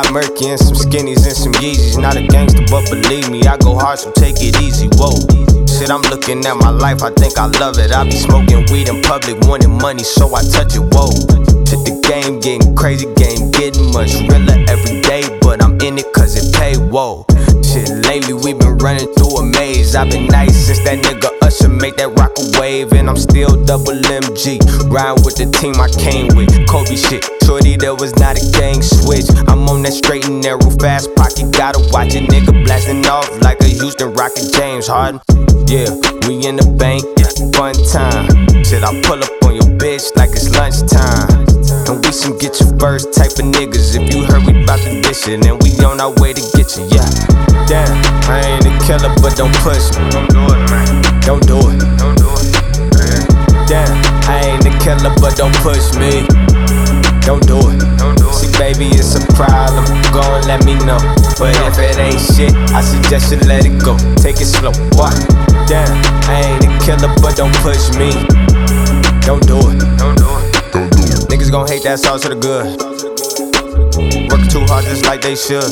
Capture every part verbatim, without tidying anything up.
Murky and some skinnies and some Yeezys. Not a gangster, but believe me, I go hard, so take it easy. Whoa. Shit, I'm looking at my life, I think I love it. I be smoking weed in public, wanting money, so I touch it. Whoa. Shit, the game getting crazy, game getting much realer every day, but I'm in it cause it pay. Whoa. Shit, lately we been running through a maze. I've been nice since that nigga Usher made that rock a wave, and I'm still double M G, riding with the team I came with. Kobe shit, shorty, there was not a gang switch. I'm on that straight and narrow, fast pocket, gotta watch a nigga blasting off like a Houston Rocket, James Harden. Yeah, we in the bank, yeah, fun time. Shit, I pull up on your bitch like it's lunchtime. And we some get your first type of niggas. If you heard we bout to dish it, and we on our way to get you, yeah. Damn, I ain't a killer, but don't push me. Don't do it, man. Don't do it. Don't do it. Damn, I ain't a killer, but don't push me. Don't do it. Don't do it. See, baby, it's a problem. Go and let me know. But if it ain't shit, I suggest you let it go. Take it slow. What? Damn, I ain't a killer, but don't push me. Don't do it. Don't do it. Don't do it. Niggas gon' hate that sauce to the good. Working too hard just like they should.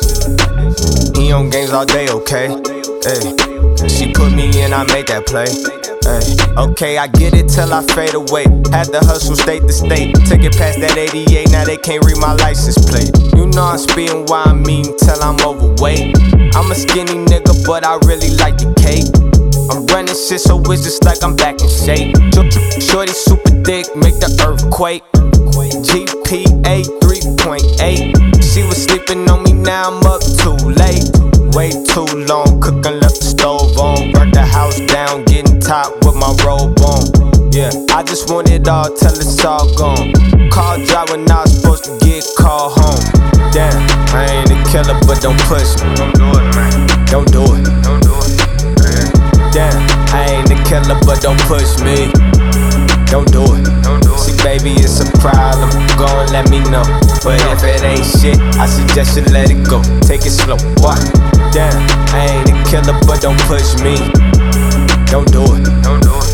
He on games all day, okay? Hey, she put me in, I made that play. Hey, okay, I get it till I fade away. Had to hustle state to state. Took it past that eighty-eight, now they can't read my license plate. You know I'm speeding why I mean till I'm overweight. I'm a skinny nigga, but I really like the cake. I'm running shit, so it's just like I'm back in shape. Shorty super thick, make the earthquake. G P A three point eight. She was sleeping on me, now I'm up too late. Way too long, cooking, left the stove on. Burnt the house down, getting top with my robe on. Yeah, I just want it all till it's all gone. Call drop when I was supposed to get called home. Damn, I ain't a killer, but don't push me. Don't do it, man. Don't do it. Don't do it. Damn, I ain't a killer, but don't push me. Don't do it. Don't do it. See, baby, it's a problem. Go and let me know. But if it ain't shit, I suggest you let it go. Take it slow. What? Damn, I ain't a killer, but don't push me. Don't do it. Don't do it.